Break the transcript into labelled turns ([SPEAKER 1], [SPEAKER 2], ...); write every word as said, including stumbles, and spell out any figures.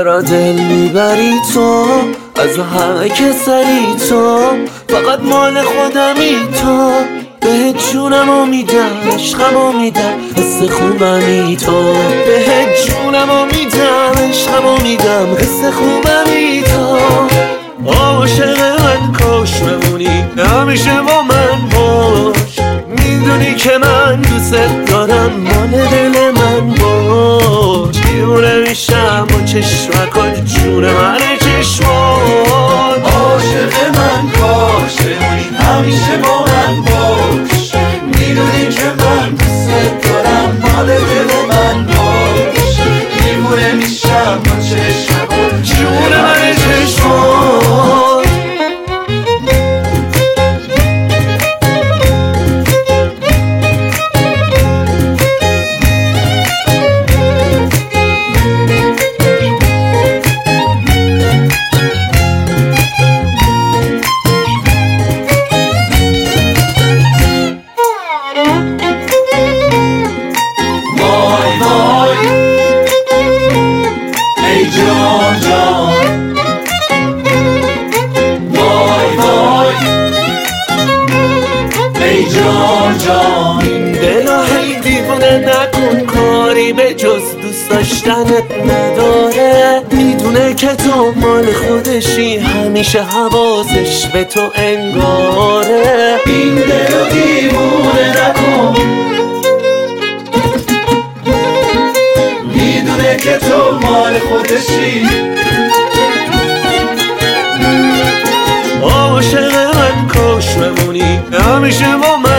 [SPEAKER 1] چرا دل میبری تو از همه کسری تو، فقط مال خودمی تو. بهت جونمو میدم، عشقمو میدم، حس خوبمی تو. بهت جونمو میدم، عشقمو میدم، حس خوبمی تو. عاشق من کاش بمونی همیشه با من باش، میدونی که من دوست دارم، مال دل من باش. دیوونه میشم با چشمکات، جون من چشمات.
[SPEAKER 2] عاشق من کاش بمونی همیشه با من باش، میدونی که من دوست دارم، مال دل من باش. دیوونه میشم با چشمکات،
[SPEAKER 1] جون من چشمات.
[SPEAKER 2] جان جان وای وای ای جان جان.
[SPEAKER 1] دلا هی دیوونه نکن، کاری به جز دوست داشتنت نداره. میدونه که تو مال خودشی، همیشه حواسش به تو انگاره.
[SPEAKER 2] این دلو دیوونه نکن، میدونه که تو مال خودشی.
[SPEAKER 1] عاشق من کاش بمونی همیشه با من